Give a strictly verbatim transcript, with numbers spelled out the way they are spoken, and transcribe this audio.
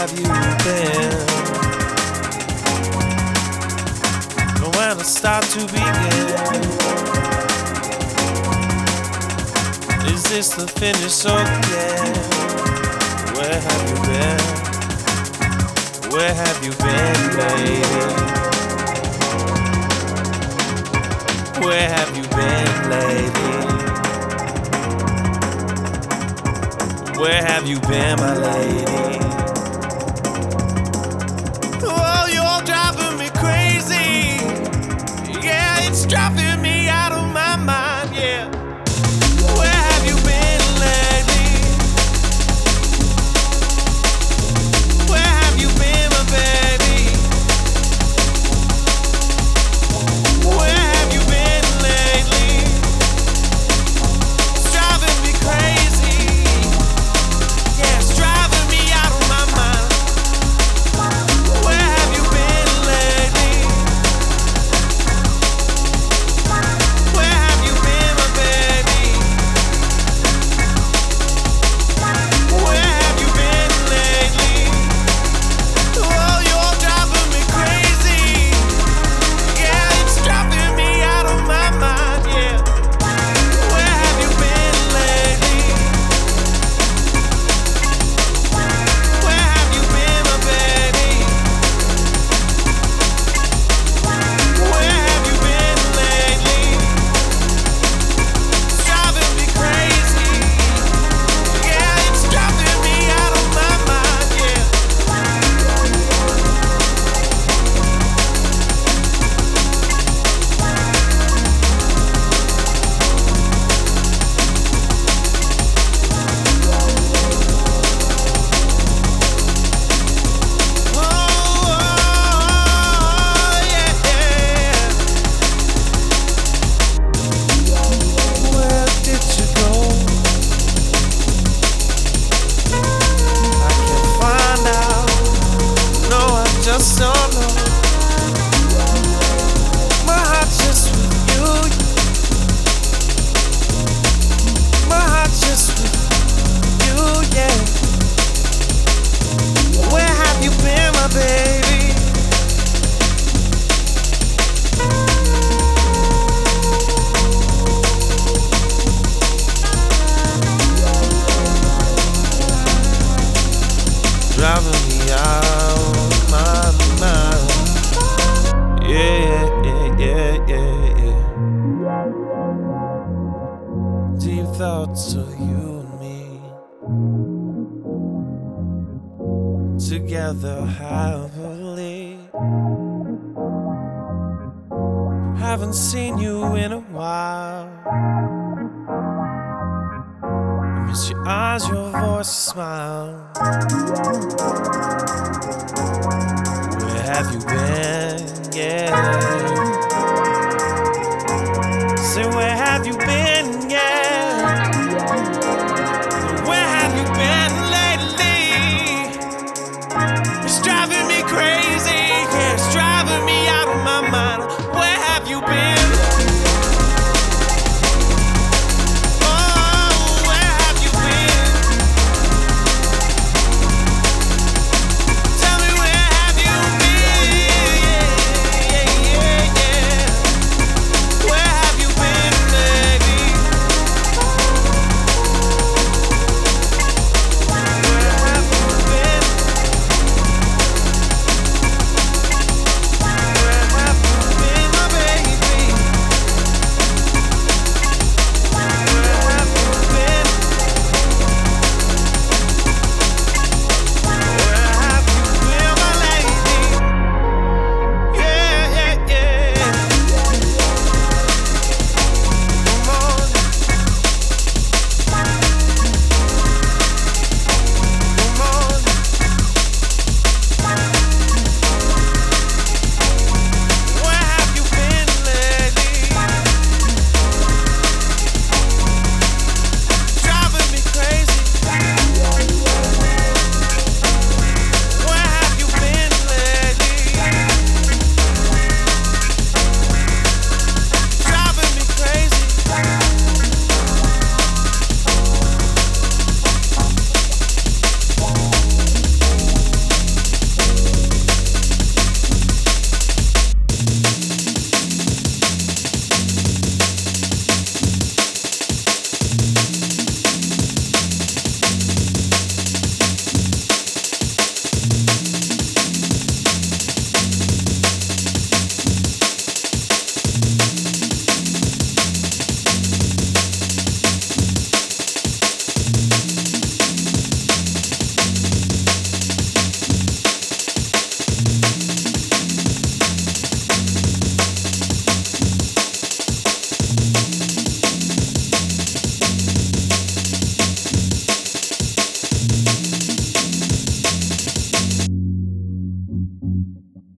have you been? And when I start to begin, is this the finish or the end? Where have you been? Where have you been, lady? Where have you been, lady? Where have you been, my lady? Oh, you're driving me crazy. Yeah, it's driving me out of my mind, yeah. Where have you been lately? Where have you been, my baby? Where have you been lately? It's driving me crazy. Yeah, it's driving me out of my mind. Where have you been lately? Where have you been, my baby? Where have you been lately? Oh, you're driving me crazy. Yeah, it's driving me out of my mind, yeah. Where have you been lately? Where have you been, my baby? Where have you been lately? It's driving me crazy. Yeah, it's driving me out of my mind, yeah. Oh, yeah, yeah. Where did you go? I can't find out. No, I just don't know. My heart's just with you. My heart's just with you, yeah. Where have you been, my baby? Driving me out of my mind. Yeah, yeah, yeah, yeah, yeah. Deep thoughts of you and me, together happily. Haven't seen you in a while. I miss your eyes, your voice, your smile. Where have you been? Yeah. Say, where have you been?